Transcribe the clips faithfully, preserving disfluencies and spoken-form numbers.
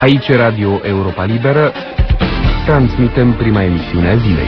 Aici Radio Europa Liberă, transmitem prima emisiune a zilei.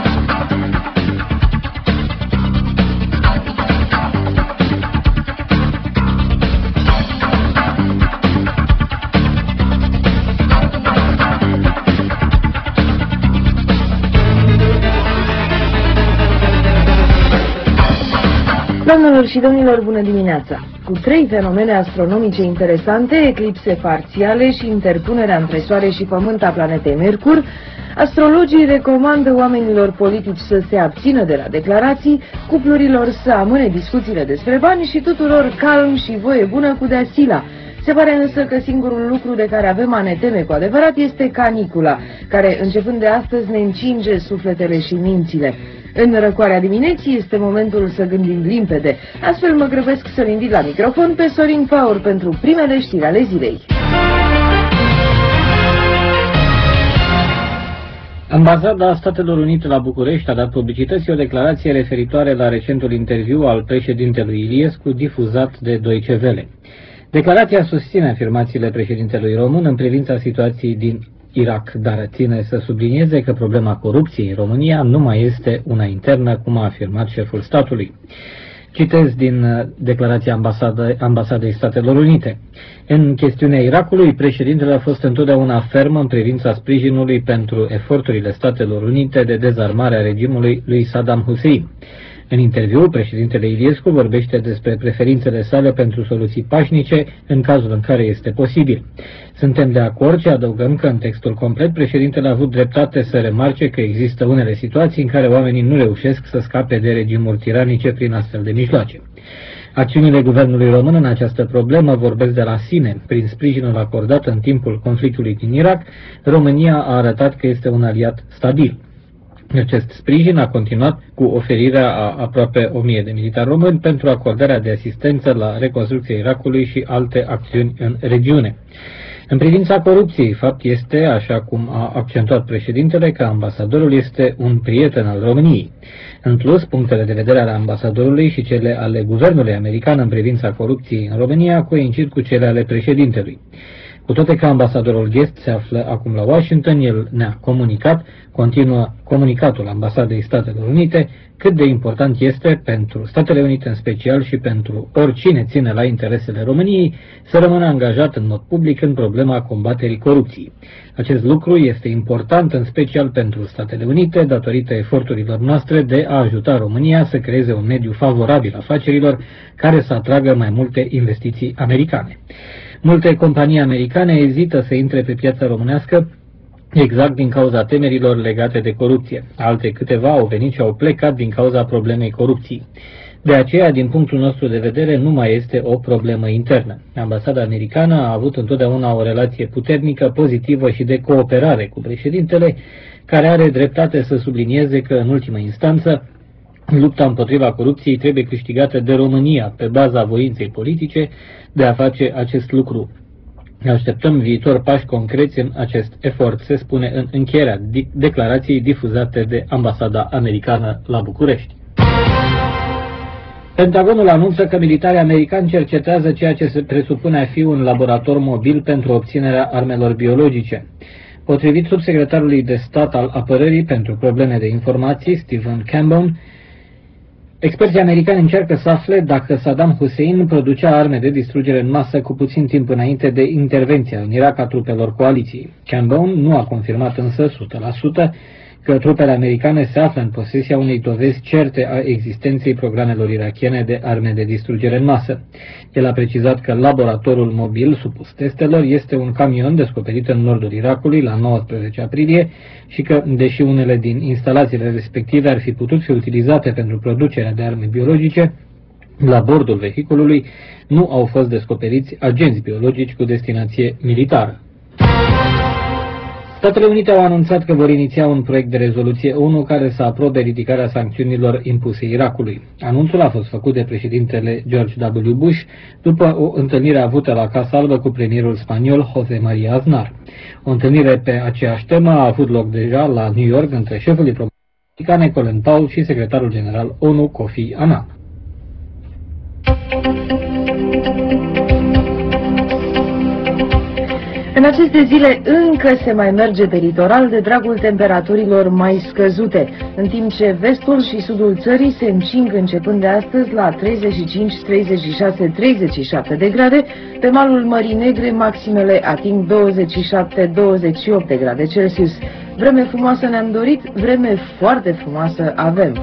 Doamnelor și domnilor, bună dimineața! Cu trei fenomene astronomice interesante, eclipse parțiale și interpunerea între Soare și Pământ a planetei Mercur, astrologii recomandă oamenilor politici să se abțină de la declarații, cuplurilor să amâne discuțiile despre bani și tuturor calm și voie bună cu dea sila. Se pare însă că singurul lucru de care avem a ne teme cu adevărat este canicula, care începând de astăzi ne încinge sufletele și mințile. În răcoarea dimineții este momentul să gândim limpede. Astfel mă grăbesc să-l invit la microfon pe Sorin Paur pentru primele știri ale zilei. Ambasada Statelor Unite la București a dat publicității o declarație referitoare la recentul interviu al președintelui Iliescu difuzat de Deutsche Welle. Declarația susține afirmațiile președintelui român în privința situației din Irak, dar ține să sublinieze că problema corupției în România nu mai este una internă, cum a afirmat șeful statului. Citez din declarația ambasade, Ambasadei Statelor Unite. În chestiunea Irakului, președintele a fost întotdeauna ferm în privința sprijinului pentru eforturile Statelor Unite de dezarmare a regimului lui Saddam Hussein. În interviu, președintele Iliescu vorbește despre preferințele sale pentru soluții pașnice în cazul în care este posibil. Suntem de acord și adăugăm că în textul complet președintele a avut dreptate să remarce că există unele situații în care oamenii nu reușesc să scape de regimuri tiranice prin astfel de mijloace. Acțiunile guvernului român în această problemă vorbesc de la sine. Prin sprijinul acordat în timpul conflictului din Irak, România a arătat că este un aliat stabil. Acest sprijin a continuat cu oferirea a aproape o mie de militari români pentru acordarea de asistență la reconstrucția Irakului și alte acțiuni în regiune. În privința corupției, fapt este, așa cum a accentuat președintele, că ambasadorul este un prieten al României. În plus, punctele de vedere ale ambasadorului și cele ale guvernului american în privința corupției în România coincid cu cele ale președintelui. Cu toate că ambasadorul Guest se află acum la Washington, el ne-a comunicat, continuă comunicatul Ambasadei Statelor Unite, cât de important este pentru Statele Unite în special și pentru oricine ține la interesele României să rămână angajat în mod public în problema combaterii corupției. Acest lucru este important în special pentru Statele Unite datorită eforturilor noastre de a ajuta România să creeze un mediu favorabil afacerilor care să atragă mai multe investiții americane. Multe companii americane ezită să intre pe piața românească exact din cauza temerilor legate de corupție. Alte câteva au venit și au plecat din cauza problemei corupției. De aceea, din punctul nostru de vedere, nu mai este o problemă internă. Ambasada americană a avut întotdeauna o relație puternică, pozitivă și de cooperare cu președintele, care are dreptate să sublinieze că, în ultimă instanță, lupta împotriva corupției trebuie câștigată de România pe baza voinței politice de a face acest lucru. Așteptăm viitor pași concreți în acest efort, se spune în încheierea declarației difuzate de Ambasada Americană la București. Pentagonul anunță că militarii americani cercetează ceea ce se presupune a fi un laborator mobil pentru obținerea armelor biologice. Potrivit subsecretarului de stat al apărării pentru probleme de informații, Stephen Campbell, experții americani încearcă să afle dacă Saddam Hussein producea arme de distrugere în masă cu puțin timp înainte de intervenția în Irak a trupelor coaliției. Campbell nu a confirmat însă o sută la sută că trupele americane se află în posesia unei dovezi certe a existenței programelor irakiene de arme de distrugere în masă. El a precizat că laboratorul mobil supus testelor este un camion descoperit în nordul Irakului la nouăsprezece aprilie și că, deși unele din instalațiile respective ar fi putut fi utilizate pentru producerea de arme biologice, la bordul vehiculului nu au fost descoperiți agenți biologici cu destinație militară. Statele Unite au anunțat că vor iniția un proiect de rezoluție ONU care să aprobe ridicarea sancțiunilor impuse Irakului. Anunțul a fost făcut de președintele George W. Bush după o întâlnire avută la Casa Albă cu premierul spaniol José María Aznar. O întâlnire pe aceeași temă a avut loc deja la New York între șeful diplomației americane Colin Powell și secretarul general ONU Kofi Annan. În aceste zile încă se mai merge pe litoral de dragul temperaturilor mai scăzute, în timp ce vestul și sudul țării se încing începând de astăzi la treizeci și cinci, treizeci și șase, treizeci și șapte de grade, pe malul Mării Negre maximele ating douăzeci și șapte, douăzeci și opt de grade Celsius. Vreme frumoasă ne-am dorit, vreme foarte frumoasă avem.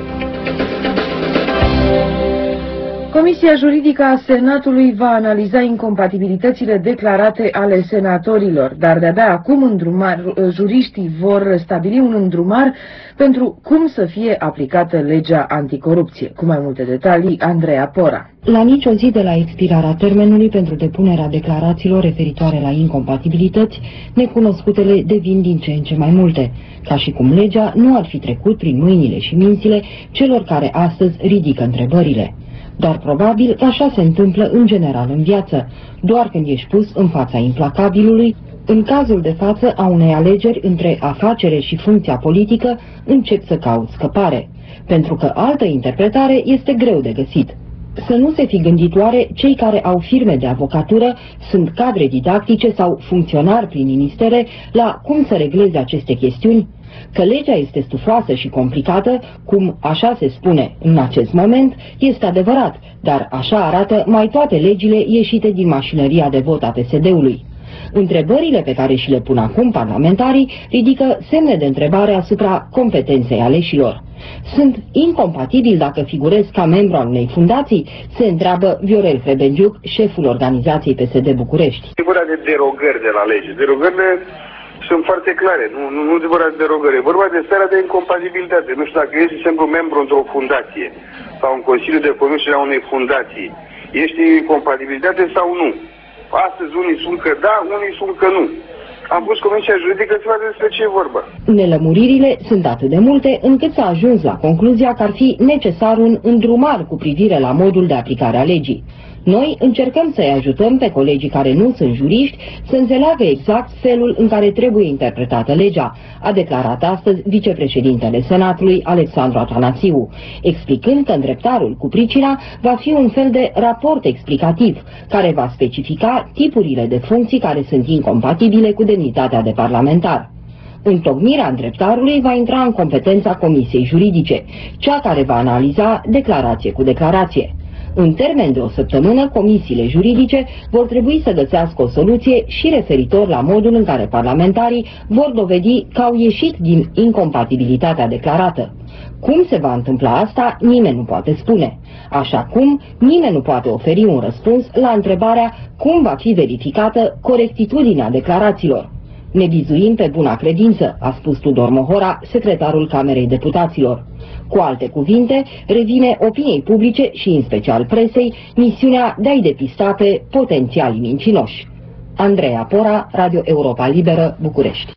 Comisia juridică a Senatului va analiza incompatibilitățile declarate ale senatorilor, dar de-abia acum îndrumar, juriștii vor stabili un îndrumar pentru cum să fie aplicată legea anticorupție. Cu mai multe detalii, Andreea Pora. La nicio zi de la expirarea termenului pentru depunerea declarațiilor referitoare la incompatibilități, necunoscutele devin din ce în ce mai multe, ca și cum legea nu ar fi trecut prin mâinile și mințile celor care astăzi ridică întrebările. Dar probabil că așa se întâmplă în general în viață, doar când ești pus în fața implacabilului. În cazul de față a unei alegeri între afacere și funcția politică, încep să caut scăpare, pentru că altă interpretare este greu de găsit. Să nu se fi gândit oare cei care au firme de avocatură, sunt cadre didactice sau funcționari prin ministere la cum să regleze aceste chestiuni? Că legea este stufoasă și complicată, cum așa se spune în acest moment, este adevărat, dar așa arată mai toate legile ieșite din mașinăria de vot a P S D-ului. Întrebările pe care și le pun acum parlamentarii ridică semne de întrebare asupra competenței aleșilor. Sunt incompatibil dacă figurez ca membru al unei fundații? Se întreabă Viorel Hrebenjuc, șeful organizației P S D București. E vorba de derogări de la lege. Derogările sunt foarte clare, nu, nu, nu de vorba de derogări. E vorba de starea de incompatibilitate. Nu știu dacă ești, de exemplu, membru într-o fundație sau în Consiliul de Conducere a unei fundații. Ești în incompatibilitate sau nu? Astăzi unii spun că da, unii spun că nu. Am pus Comisia Juridică să vadă despre ce e vorba. Nelămuririle sunt atât de multe încât s-a ajuns la concluzia că ar fi necesar un îndrumar cu privire la modul de aplicare a legii. Noi încercăm să-i ajutăm pe colegii care nu sunt juriști să înțeleagă exact felul în care trebuie interpretată legea, a declarat astăzi vicepreședintele Senatului, Alexandru Atanasiu, explicând că îndreptarul cu pricina va fi un fel de raport explicativ, care va specifica tipurile de funcții care sunt incompatibile cu demnitatea de parlamentar. Întocmirea îndreptarului va intra în competența Comisiei Juridice, cea care va analiza declarație cu declarație. În termen de o săptămână, comisiile juridice vor trebui să găsească o soluție și referitor la modul în care parlamentarii vor dovedi că au ieșit din incompatibilitatea declarată. Cum se va întâmpla asta, nimeni nu poate spune. Așa cum nimeni nu poate oferi un răspuns la întrebarea cum va fi verificată corectitudinea declarațiilor. Ne bizuim pe buna credință, a spus Tudor Mohora, secretarul Camerei Deputaților. Cu alte cuvinte, revine opiniei publice și în special presei misiunea de a-i depista pe potențialii mincinoși. Andreea Pora, Radio Europa Liberă, București.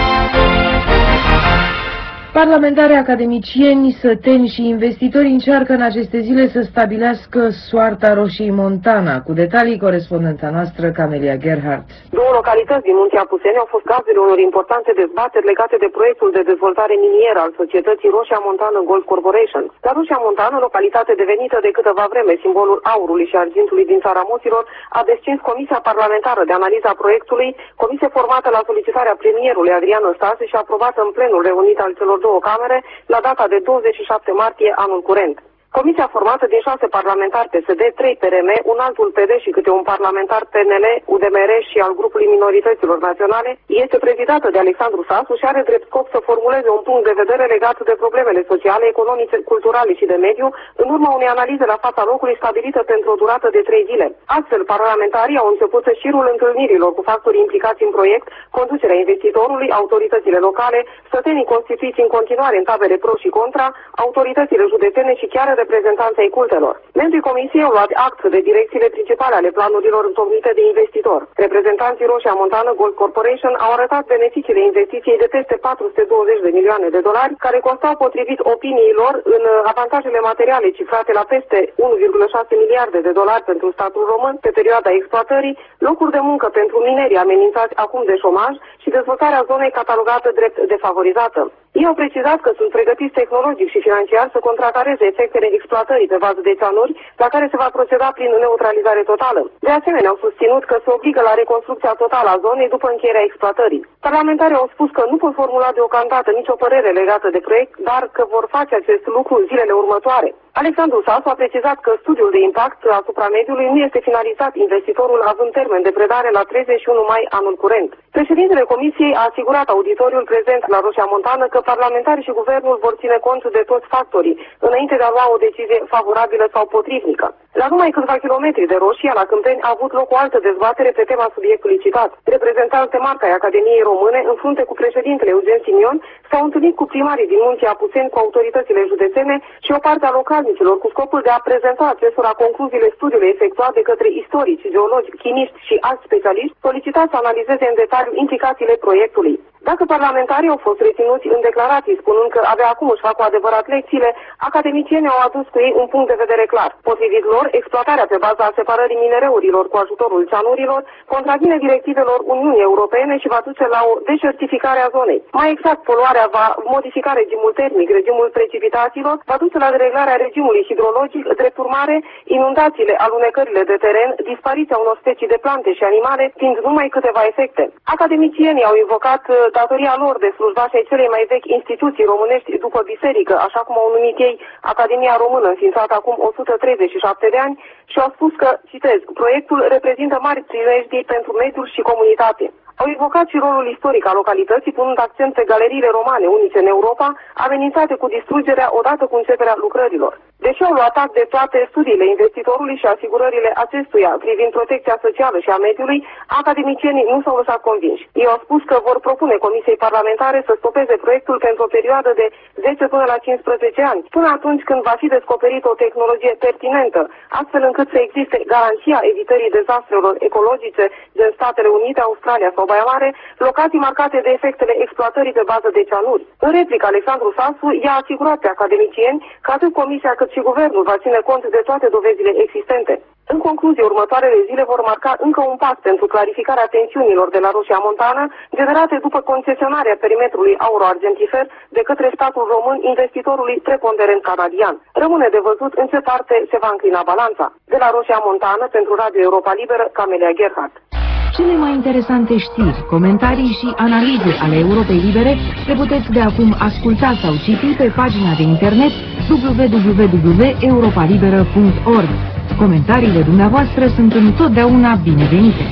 Parlamentari, academicieni, săteni și investitori încearcă în aceste zile să stabilească soarta Roșiei Montana. Cu detalii, corespondenta noastră, Camelia Gerhardt. Două localități din Munții Apuseni au fost gazdele unor importante dezbateri legate de proiectul de dezvoltare minieră al societății Roșia Montană Gold Corporation. La Roșia Montană, localitate devenită de câteva vreme simbolul aurului și argintului din țara Moților, a descins Comisia Parlamentară de Analiză a Proiectului, comisie formată la solicitarea premierului Adrian Năstase și aprobată în plenul reunit al celor două camere la data de douăzeci și șapte martie anul curent. Comisia formată din șase parlamentari P S D, trei P R M, un altul P D și câte un parlamentar P N L, U D M R și al grupului minorităților naționale, este prezidată de Alexandru Sasu și are drept scop să formuleze un punct de vedere legat de problemele sociale, economice, culturale și de mediu, în urma unei analize la fața locului stabilită pentru o durată de trei zile. Astfel, parlamentarii au început să șirul întâlnirilor cu factorii implicați în proiect, conducerea investitorului, autoritățile locale, sătenii constituiți în continuare în tabere pro și contra, autoritățile județene și chiar reprezentanței cultelor. Membrii comisiei au luat act de direcțiile principale ale planurilor întocmite de investitor. Reprezentanții Roșia Montană Gold Corporation au arătat beneficiile investiției de peste patru sute douăzeci de milioane de dolari, care constau potrivit opiniilor în avantajele materiale cifrate la peste unu virgulă șase miliarde de dolari pentru statul român pe perioada exploatării, locuri de muncă pentru minerii amenințați acum de șomaj și dezvoltarea zonei catalogată drept defavorizată. Ei au precizat că sunt pregătiți tehnologic și financiar să contracareze efectele exploatării pe bază de cianuri, la care se va proceda prin neutralizare totală. De asemenea, au susținut că se obligă la reconstrucția totală a zonei după încheierea exploatării. Parlamentarii au spus că nu pot formula deocamdată nicio părere legată de proiect, dar că vor face acest lucru în zilele următoare. Alexandru Sasu a precizat că studiul de impact asupra mediului nu este finalizat, investitorul având termen de predare la treizeci și unu mai anul curent. Președintele Comisiei a asigurat auditoriul prezent la Roșia Montană că parlamentarii și guvernul vor ține cont de toți factorii, înainte de a lua o decizie favorabilă sau potrivnică. La numai câțiva kilometri de Roșia, la Câmpeni, a avut loc o altă dezbatere pe tema subiectului citat. Reprezentanți de marca ai Academiei Române, în frunte cu președintele Eugen Simion, s-au întâlnit cu primarii din Munții Apuseni, cu autoritățile județene și o parte a localnicilor, cu scopul de a prezenta acestora concluziile studiului efectuat de către istorici, geologi, chimiști și alți specialiști, solicitați să analizeze în detaliu implicațiile proiectului. Dacă parlamentarii au fost reținuți în declarații spunând că abia acum își fac cu adevărat lecțiile, academicienii au adus cu ei un punct de vedere clar. Potrivit lor, exploatarea pe baza separării minereurilor cu ajutorul cianurilor contravine directivelor Uniunii Europene și va duce la o deșertificare a zonei. Mai exact, poluarea va modifica regimul termic, regimul precipitațiilor, va duce la dereglarea regimului hidrologic, drept urmare, inundațiile, alunecările de teren, dispariția unor specii de plante și animale, fiind numai câteva efecte. Academicienii au invocat datoria lor de slujbași ai celei mai vechi instituții românești după biserică, așa cum au numit ei Academia Română, înființată acum o sută treizeci și șapte de ani, și au spus că, citez, proiectul reprezintă mari primejdii pentru mediul și comunitate. Au invocat și rolul istoric al localității, punând accent pe galeriile romane unice în Europa, amenințate cu distrugerea odată cu începerea lucrărilor. Deși au luat act de toate studiile investitorului și asigurările acestuia privind protecția socială și a mediului, academicienii nu s-au lăsat convinși. Ei au spus că vor propune Comisiei Parlamentare să stopeze proiectul pentru o perioadă de zece până la cincisprezece ani, până atunci când va fi descoperită o tehnologie pertinentă, astfel încât să existe garanția evitării dezastrelor ecologice din Statele Unite, Australia sau Baia Mare, locații marcate de efectele exploatării pe bază de cianuri. În replică, Alexandru Sasu i-a asigurat pe academicieni că atât Comisia cât și Guvernul va ține cont de toate dovezile existente. În concluzie, următoarele zile vor marca încă un pas pentru clarificarea tensiunilor de la Roșia Montană, generate după concesionarea perimetrului auro-argentifer de către statul român investitorului preponderent canadian. Rămâne de văzut în ce parte se va înclina balanța. De la Roșia Montană, pentru Radio Europa Liberă, Camelia Gerhardt. Cele mai interesante știri, comentarii și analize ale Europei Libere le puteți de acum asculta sau citi pe pagina de internet w w w punct europa liberă punct org. Comentariile dumneavoastră sunt întotdeauna binevenite.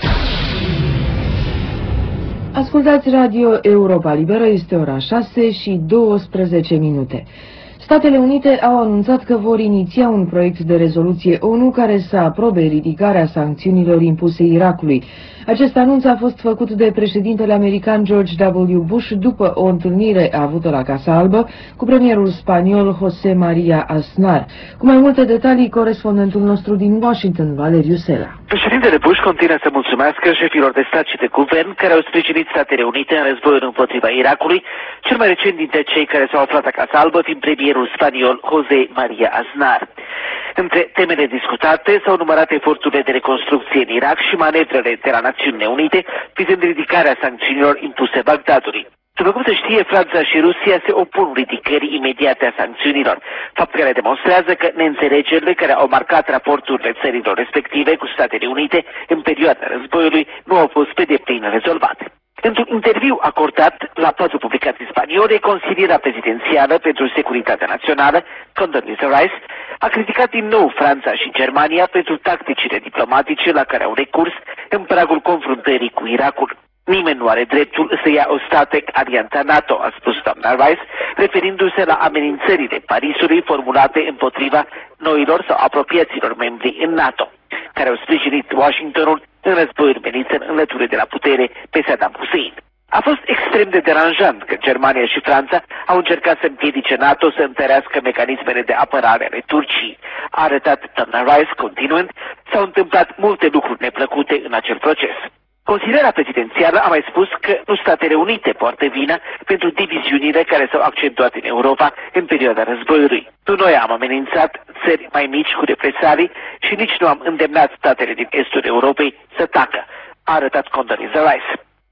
Ascultați Radio Europa Liberă, este ora șase și douăsprezece minute. Statele Unite au anunțat că vor iniția un proiect de rezoluție ONU care să aprobe ridicarea sancțiunilor impuse Irakului. Acest anunț a fost făcut de președintele american George W. Bush după o întâlnire avută la Casa Albă cu premierul spaniol José María Aznar. Cu mai multe detalii, corespondentul nostru din Washington, Valeriu Sela. Președintele Bush continuă să mulțumească șefilor de stat și de guvern care au sprijinit Statele Unite în războiul împotriva Irakului, cel mai recent dintre cei care s-au aflat la Casa Albă fiind premierul spaniol José María Aznar. Între temele discutate s-au numărat eforturile de reconstrucție în Irak și manevrele de la Națiunile Unite vizând ridicarea sancțiunilor impuse Bagdadului. După cum se știe, Franța și Rusia se opun ridicării imediate a sancțiunilor, fapt care demonstrează că neînțelegerile care au marcat raporturile țărilor respective cu Statele Unite în perioada războiului nu au fost pe deplin rezolvate. Într-un interviu acordat la patru publicații spaniole, consiliera prezidențială pentru securitatea națională, Condoleezza Rice, a criticat din nou Franța și Germania pentru tacticile diplomatice la care au recurs în pragul confruntării cu Irakul. Nimeni nu are dreptul să ia ostate alianța NATO, a spus doamna Rice, referindu-se la amenințările Parisului formulate împotriva noilor sau apropiaților membri în NATO, care au sprijinit Washingtonul în războiul menit în înlăturire de la putere pe Saddam Hussein. A fost extrem de deranjant că Germania și Franța au încercat să împiedice NATO să întărească mecanismele de apărare ale Turciei. A arătat doamna Rice, continuând, s-au întâmplat multe lucruri neplăcute în acel proces. Consiliera prezidențială a mai spus că nu Statele Unite poartă vina pentru diviziunile care s-au accentuat în Europa în perioada războiului. Nu noi am amenințat țări mai mici cu represalii și nici nu am îndemnat statele din estul Europei să tacă, a arătat Condoleezza Rice.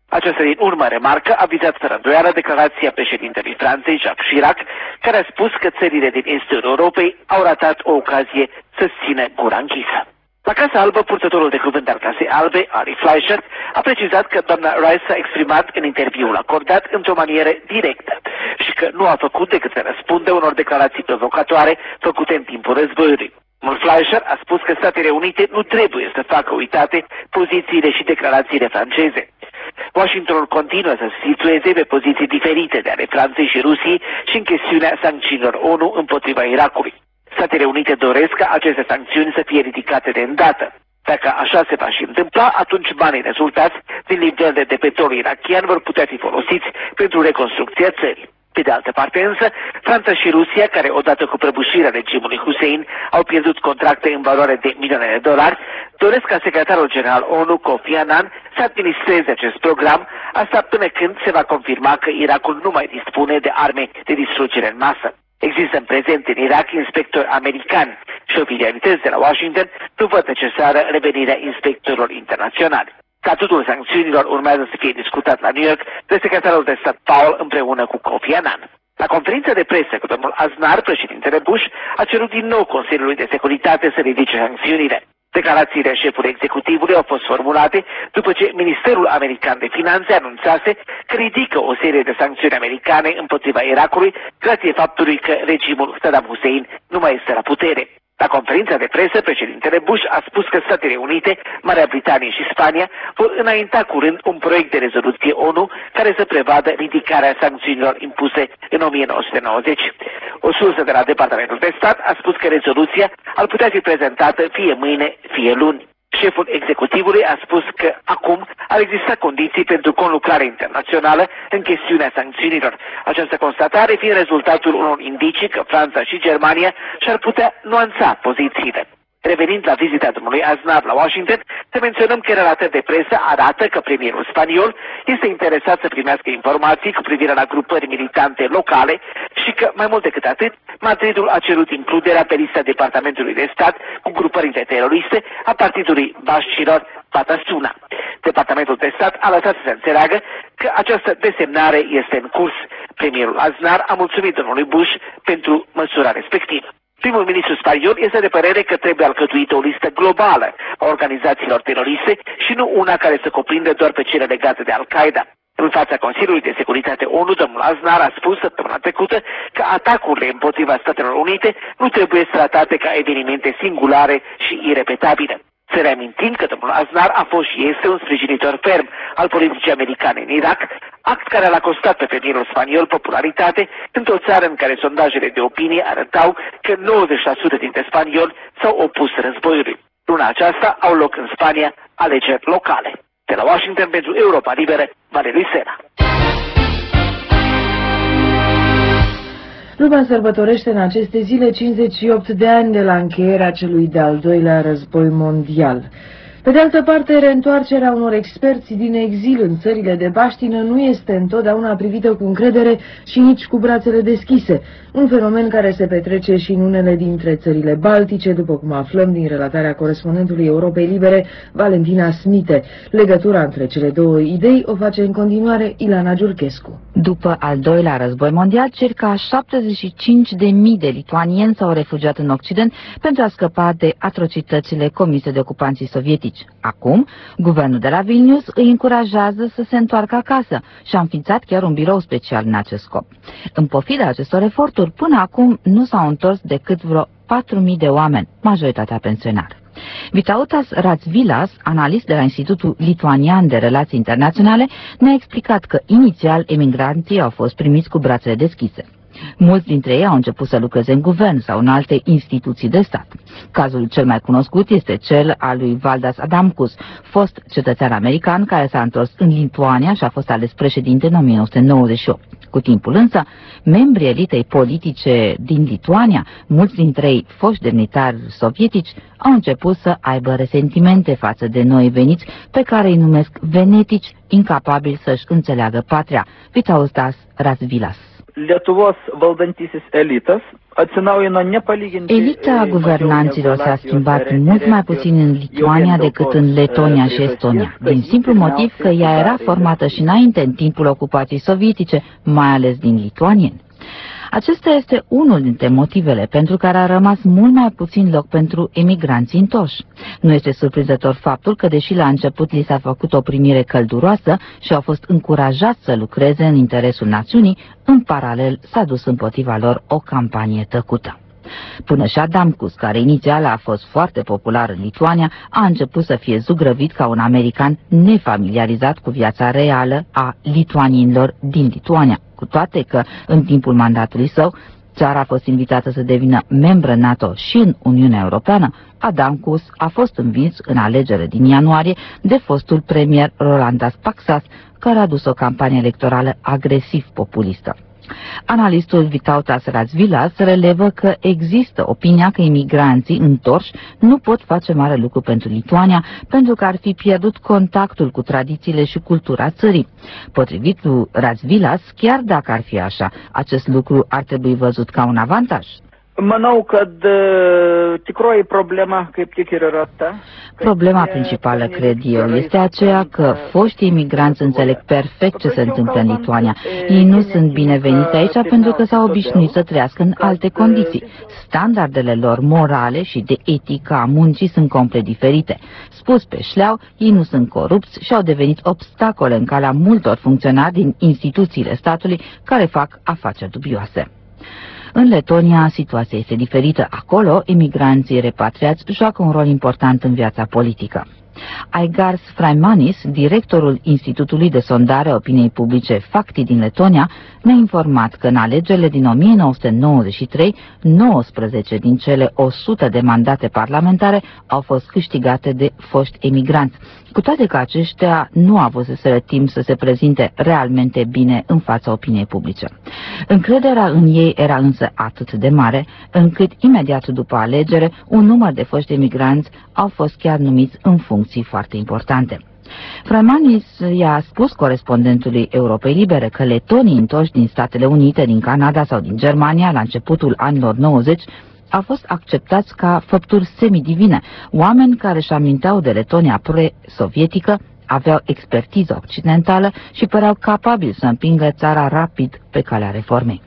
Această din urmă remarcă a vizat fără îndoială declarația președintelui Franței, Jacques Chirac, care a spus că țările din estul Europei au ratat o ocazie să-ți țină gura închisă. La Casa Albă, purtătorul de cuvânt al Casei Albe, Ari Fleischer, a precizat că doamna Rice s-a exprimat în interviul acordat într-o manieră directă și că nu a făcut decât să răspundă unor declarații provocatoare făcute în timpul războiului. Fleischer a spus că Statele Unite nu trebuie să facă uitate pozițiile și declarațiile franceze. Washingtonul continuă să se situeze pe poziții diferite de ale Franței și Rusiei și în chestiunea sancțiunilor ONU împotriva Irakului. Statele Unite doresc ca aceste sancțiuni să fie ridicate de îndată. Dacă așa se va și întâmpla, atunci banii rezultați din livrările de petrol irachian vor putea fi folosiți pentru reconstrucția țării. Pe de altă parte însă, Franța și Rusia, care odată cu prăbușirea regimului Hussein au pierdut contracte în valoare de milioane de dolari, doresc ca secretarul general ONU, Kofi Annan, să administreze acest program, asta până când se va confirma că Irakul nu mai dispune de arme de distrugere în masă. Există în prezent în Irak inspectori americani și oficialități de la Washington nu văd necesară revenirea inspectorilor internaționali. Statutul sancțiunilor urmează să fie discutat la New York de secretarul de stat Powell împreună cu Kofi Annan. La conferința de presă cu domnul Aznar, președintele Bush a cerut din nou Consiliului de Securitate să ridice sancțiunile. Declarațiile șefului executivului au fost formulate după ce Ministerul American de Finanțe anunțase că ridică o serie de sancțiuni americane împotriva Irakului grație faptului că regimul Saddam Hussein nu mai este la putere. La conferința de presă, președintele Bush a spus că Statele Unite, Marea Britanie și Spania vor înainta curând un proiect de rezoluție ONU care să prevadă ridicarea sancțiunilor impuse în o mie nouă sute nouăzeci. O sursă de la Departamentul de Stat a spus că rezoluția ar putea fi prezentată fie mâine, fie luni. Șeful executivului a spus că acum ar exista condiții pentru conlucrare internațională în chestiunea sancțiunilor. Această constatare fiind rezultatul unor indicii că Franța și Germania și-ar putea nuanța pozițiile. Revenind la vizita domnului Aznar la Washington, să menționăm că relatări de presă arată că premierul spaniol este interesat să primească informații cu privire la grupări militante locale și că, mai mult decât atât, Madridul a cerut includerea pe lista Departamentului de Stat cu grupările teroriste a partidului bașcilor Batasuna. Departamentul de Stat a lăsat să se înțeleagă că această desemnare este în curs. Premierul Aznar a mulțumit domnului Bush pentru măsura respectivă. Primul ministru spaniol este de părere că trebuie alcătuită o listă globală a organizațiilor teroriste și nu una care să cuprindă doar pe cele legate de Al-Qaeda. În fața Consiliului de Securitate ONU, domnul Aznar a spus săptămâna trecută că atacurile împotriva Statelor Unite nu trebuie tratate ca evenimente singulare și irepetabile. Să reamintim că domnul Aznar a fost și este un sprijinitor ferm al politicii americane în Irak, act care l-a costat pe premierul spaniol popularitate într-o țară în care sondajele de opinie arătau că nouăzeci la sută dintre spanioli s-au opus războiului. Luna aceasta au loc în Spania alegeri locale. De la Washington pentru Europa Liberă, Valeriu Sena. Lumea sărbătorește în aceste zile cincizeci și opt de ani de la încheierea celui de-al doilea război mondial. Pe de altă parte, reîntoarcerea unor experți din exil în țările de baștină nu este întotdeauna privită cu încredere și nici cu brațele deschise, un fenomen care se petrece și în unele dintre țările baltice, după cum aflăm din relatarea corespondentului Europei Libere, Valentina Smite. Legătura între cele două idei o face în continuare Ilana Giurchescu. După al doilea război mondial, circa șaptezeci și cinci de mii de lituanieni s-au refugiat în Occident pentru a scăpa de atrocitățile comise de ocupanții sovietici. Acum, guvernul de la Vilnius îi încurajează să se întoarcă acasă și a înființat chiar un birou special în acest scop. În pofida acestor eforturi, până acum nu s-au întors decât vreo patru mii de oameni, majoritatea pensionari. Vytautas Radzvilas, analist de la Institutul Lituanian de Relații Internaționale, ne-a explicat că inițial emigranții au fost primiți cu brațele deschise. Mulți dintre ei au început să lucreze în guvern sau în alte instituții de stat. Cazul cel mai cunoscut este cel al lui Valdas Adamkus, fost cetățean american care s-a întors în Lituania și a fost ales președinte în o mie nouă sute nouăzeci și opt. Cu timpul însă, membrii elitei politice din Lituania, mulți dintre ei foști demnitari sovietici, au început să aibă resentimente față de noi veniți pe care îi numesc venetici, incapabili să-și înțeleagă patria. Vytautas Radzvilas. Lietuvos valdantysis elitas atsinaujino nepalyginti. Elita guvernanților s-a schimbat mult mai puțin în Lituania decât în Letonia și Estonia, din simplu motiv că ea era formată și înainte în timpul ocupației sovietice, mai ales din lituanieni. Acesta este unul dintre motivele pentru care a rămas mult mai puțin loc pentru emigranții întorși. Nu este surprinzător faptul că, deși la început li s-a făcut o primire călduroasă și au fost încurajați să lucreze în interesul națiunii, în paralel s-a dus împotriva lor o campanie tăcută. Până și Adamkus, care inițial a fost foarte popular în Lituania, a început să fie zugrăvit ca un american nefamiliarizat cu viața reală a lituanienilor din Lituania, cu toate că, în timpul mandatului său, țara a fost invitată să devină membră NATO și în Uniunea Europeană. Adamkus a fost învins în alegere din ianuarie de fostul premier Rolandas Paksas, care a dus o campanie electorală agresiv populistă. Analistul Vytautas Razvilas relevă că există opinia că imigranții întorși nu pot face mare lucru pentru Lituania, pentru că ar fi pierdut contactul cu tradițiile și cultura țării. Potrivit lui Razvilas, chiar dacă ar fi așa, acest lucru ar trebui văzut ca un avantaj. Manau kad tikroji problema kaip tik ir yra ta. Problema principală, cred eu, este aceea că foștii imigranți înțeleg perfect ce se întâmplă în Lituania. Ei nu sunt bineveniți aici pentru că s-au obișnuit să trăiască în alte condiții. Standardele lor morale și de etică a muncii sunt complet diferite. Spus pe șleau, ei nu sunt corupți și au devenit obstacole în calea multor funcționari din instituțiile statului care fac afaceri dubioase. În Letonia, situația este diferită. Acolo, emigranții repatriați joacă un rol important în viața politică. Aigars Fraimanis, directorul Institutului de Sondare a Opiniei Publice Fakti din Letonia, ne-a informat că în alegerile din o mie nouă sute nouăzeci și trei, nouăsprezece din cele o sută de mandate parlamentare au fost câștigate de foști emigranți, cu toate că aceștia nu avuseseră timp să se prezinte realmente bine în fața opiniei publice. Încrederea în ei era însă atât de mare, încât imediat după alegere, un număr de foști emigranți au fost chiar numiți în funcții foarte importante. Fraimanis i-a spus corespondentului Europei Libere că letonii întorși din Statele Unite, din Canada sau din Germania la începutul anilor nouăzeci au fost acceptați ca făpturi semidivine, oameni care își aminteau de Letonia pre-sovietică, aveau expertiză occidentală și păreau capabili să împingă țara rapid pe calea reformei.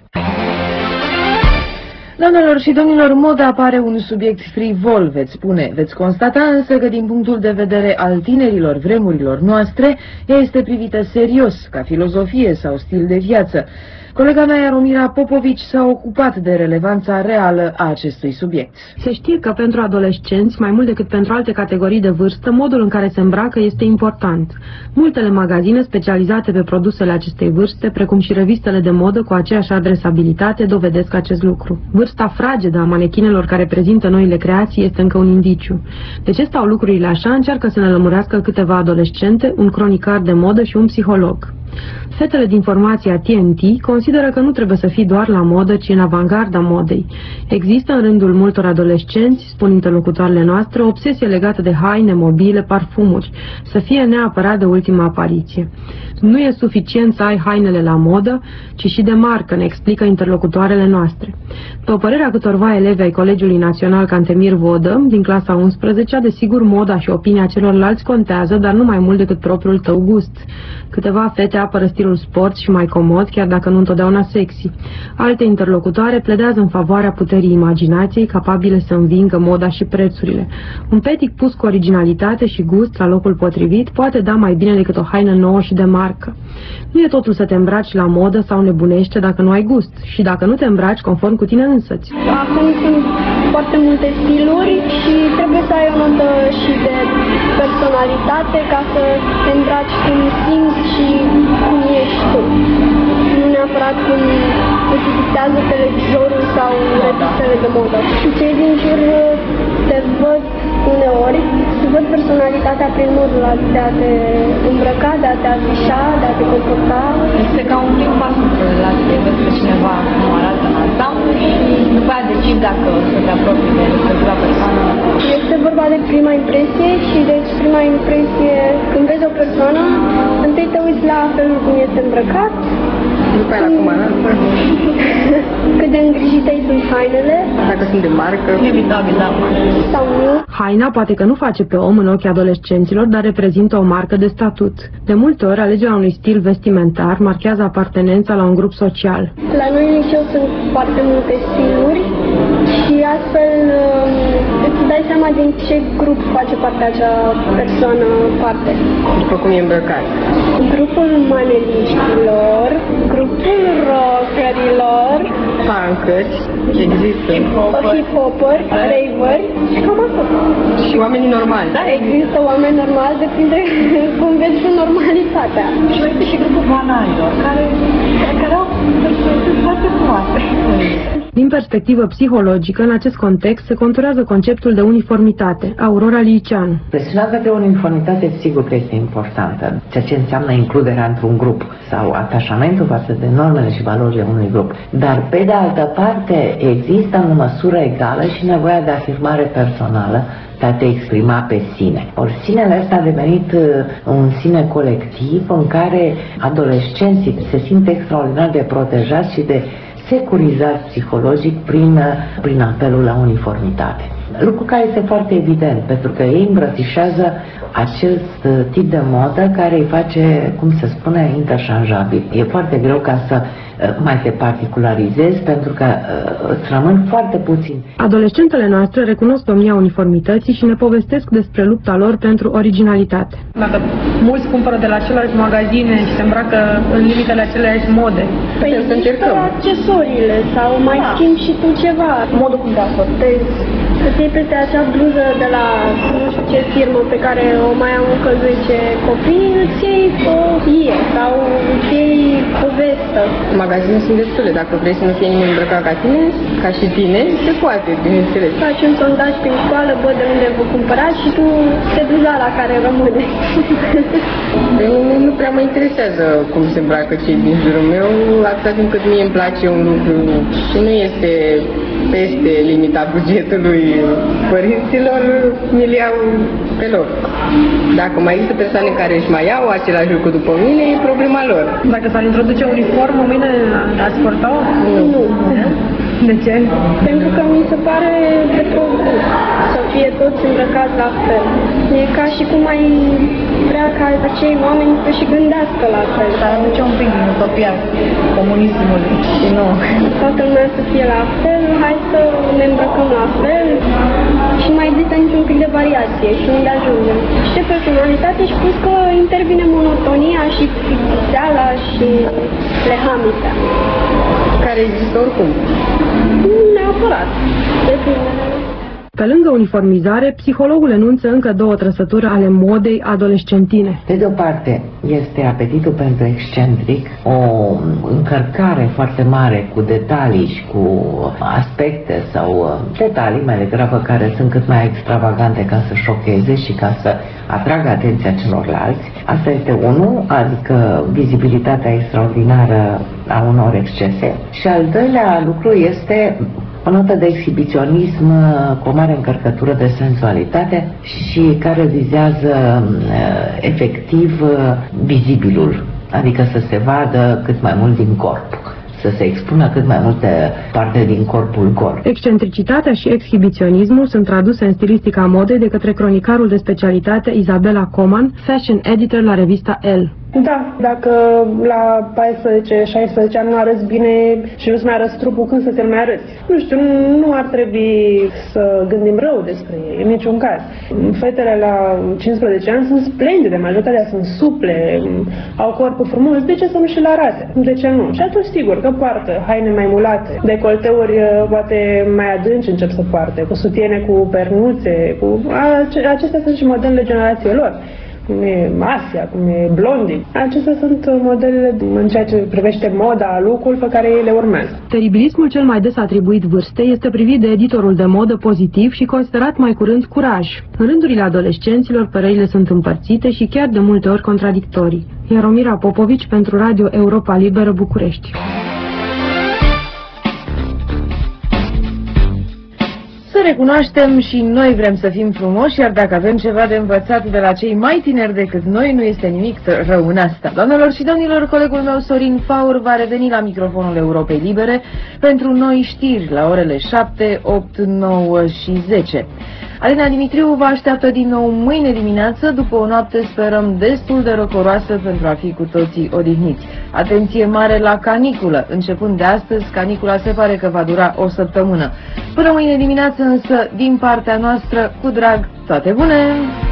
Doamnelor și domnilor, moda pare un subiect frivol, veți spune. Veți constata însă că din punctul de vedere al tinerilor vremurilor noastre, ea este privită serios, ca filozofie sau stil de viață. Colega mea, Jaromira Popovici, s-a ocupat de relevanța reală a acestui subiect. Se știe că pentru adolescenți, mai mult decât pentru alte categorii de vârstă, modul în care se îmbracă este important. Multele magazine specializate pe produsele acestei vârste, precum și revistele de modă cu aceeași adresabilitate, dovedesc acest lucru. Vârsta fragedă a manechinelor care prezintă noile creații este încă un indiciu. De ce stau lucrurile așa, încearcă să ne lămurească câteva adolescente, un cronicar de modă și un psiholog. Fetele din formația T N T consideră că nu trebuie să fii doar la modă, ci în avangarda modei. Există în rândul multor adolescenți, spun interlocutoarele noastre, o obsesie legată de haine, mobile, parfumuri, să fie neapărat de ultima apariție. Nu e suficient să ai hainele la modă, ci și de marcă, ne explică interlocutoarele noastre. După părerea câtorva elevi ai Colegiului Național Cantemir Vodă, din clasa a unsprezecea, desigur moda și opinia celorlalți contează, dar nu mai mult decât propriul tău gust. Câteva fete apără stilul sport și mai comod, chiar dacă nu întotdeauna sexy. Alte interlocutoare pledează în favoarea puterii imaginației, capabile să învingă moda și prețurile. Un petic pus cu originalitate și gust la locul potrivit poate da mai bine decât o haină nouă și de marcă. Nu e totul să te îmbraci la modă sau nebunește dacă nu ai gust și dacă nu te îmbraci conform cu tine însăți. Acum sunt foarte multe stiluri și trebuie să ai o notă și de personalitate ca să te îmbraci cum simți și cum ești tu. Nu neapărat cum îți dictează televizorul sau revistele de modă. Cei din jur te văd uneori, se văd personalitatea prin modul de a te îmbrăca, de a te afișa, de a te comporta. Este ca un prim pas într-o relație, vezi că cineva nu arată în ansamblu și după aia decidi dacă o să te apropii de respectiva persoană. Este vorba de prima impresie și deci prima impresie, când vezi o persoană, întâi te uiți la felul cum este îmbrăcat, După aia la cum arată. Cât de îngrijite sunt hainele. Dacă sunt de marcă. Inevitabil, da. Sau nu. Haina poate că nu face pe om în ochii adolescenților, dar reprezintă o marcă de statut. De multe ori, alegerea unui stil vestimentar marchează apartenența la un grup social. La noi în liceu sunt foarte multe stiluri și astfel îți dai seama din ce grup face parte acea persoană parte. După cum e îmbrăcat. Grupul maneliștilor, grupul rockerilor, punkeri, există. hip-hoperi, raveri și cam asta. Și oamenii normali. Da, există oameni normali, depinde cum vezi cu normalitatea. Și mai este și grupul banalilor, care, care au perspective foarte frumoase. Din perspectivă psihologică, în acest context se conturează conceptul de uniformitate. Aurora Liceanu. Presiunea către uniformitate sigur că este importantă, ceea ce înseamnă includerea într-un grup sau atașamentul față de normele și valorile unui grup. Dar, pe de altă parte, există în măsură egală și nevoia de afirmare personală, de a te exprima pe sine. Ori sinele ăsta a devenit un sine colectiv în care adolescenții se simt extraordinar de protejați și de securizat psihologic prin, prin apelul la uniformitate. Lucru care este foarte evident, pentru că ei îmbrățișează acest tip de modă care îi face, cum se spune, interșanjabil. E foarte greu ca să mai te particularizezi, pentru că îți rămân foarte puțin. Adolescentele noastre recunosc domnia uniformității și ne povestesc despre lupta lor pentru originalitate. Dacă mulți cumpără de la aceleași magazine și se îmbracă în limitele aceleași mode, păi să încercăm. Accesoriile sau mai da. schimbi și tu ceva. Modul cum te asortezi. Să-ți iei peste acea bluză de la nu știu ce firmă pe care o mai au încă zece copii, îți iei o ie sau îți iei o vestă. Magazine sunt destule, dacă vrei să nu fie nimeni îmbrăcat ca tine, ca și tine, se poate, bineînțeles. Faci un sondaj prin școală, bă, de unde vă cumpărați și tu te duci la care rămâne. Pe mine nu prea mă interesează cum se îmbracă cei din jurul meu, atâta timp cât mie îmi place un lucru și nu este peste limita bugetului părinților, mi-l iau pe loc. Dacă mai există persoane care își mai iau același lucru după mine, e problema lor. Dacă s-ar introduce uniformă, mâine ați purta-o? Nu. nu. De ce? Pentru că mi se pare de progres să fie toți îmbrăcați la fel. E ca și cum ai vrea ca acei oameni să și gândească la fel. Dar aduce un pic din utopia comunismului și nu. Toată lumea să fie la fel, hai să ne îmbrăcăm la fel și mai există niciun pic de variație și unde ajungem. Și ce personalitate și plus că intervine monotonia și plictiseala și lehamita. Care există oricum. Nu neapărat. Depinde. Pe lângă uniformizare, psihologul enunță încă două trăsături ale modei adolescentine. Pe de o parte, este apetitul pentru excentric, o încărcare foarte mare cu detalii și cu aspecte sau detalii mai degrabă care sunt cât mai extravagante ca să șocheze și ca să atragă atenția celorlalți. Asta este unul, adică vizibilitatea extraordinară a unor excese. Și al doilea lucru este o notă de exhibiționism cu o mare încărcătură de sensualitate și care vizează efectiv vizibilul, adică să se vadă cât mai mult din corp, să se expună cât mai multe parte din corpul gol. Excentricitatea și exhibiționismul sunt traduse în stilistica modei de către cronicarul de specialitate Isabela Coman, fashion editor la revista Elle. Da, dacă la paisprezece șaisprezece ani nu arăți bine și nu-ți mai arăți trupul, când să te mai arăți? Nu știu, nu ar trebui să gândim rău despre ei, în niciun caz. Fetele la cincisprezece ani sunt splendide, majoritatea sunt suple, au corpul frumos, de ce să nu și-l arate? De ce nu? Și atunci sigur că poartă haine mai mulate, decolteuri poate mai adânci încep să poarte, cu sutiene, cu pernuțe, cu... acestea sunt și modelele generației lor. Cum e Asia, cum e Blondie. Acestea sunt modelele în ceea ce privește moda, look-ul pe care ei le urmează. Teribilismul cel mai des atribuit vârstei este privit de editorul de modă pozitiv și considerat mai curând curaj. În rândurile adolescenților, părerile sunt împărțite și chiar de multe ori contradictorii. Jaromira Popovici pentru Radio Europa Liberă, București. Să recunoaștem și noi vrem să fim frumoși, iar dacă avem ceva de învățat de la cei mai tineri decât noi, nu este nimic rău în asta. Doamnelor și domnilor, colegul meu Sorin Faur va reveni la microfonul Europei Libere pentru noi știri la orele șapte, opt, nouă și zece. Alina Dimitriu vă așteaptă din nou mâine dimineață, după o noapte sperăm destul de răcoroasă pentru a fi cu toții odihniți. Atenție mare la caniculă. Începând de astăzi, canicula se pare că va dura o săptămână. Până mâine dimineață însă, din partea noastră, cu drag, toate bune!